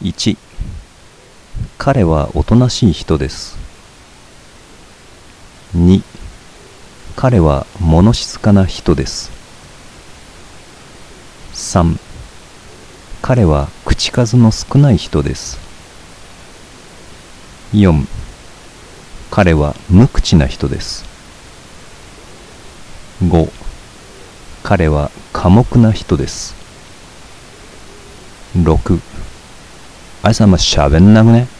1、彼はおとなしい人です。2、彼は物静かな人です。3、彼は口数の少ない人です。4、彼は無口な人です。5、彼は寡黙な人です。6、あいつあんま喋んなくね。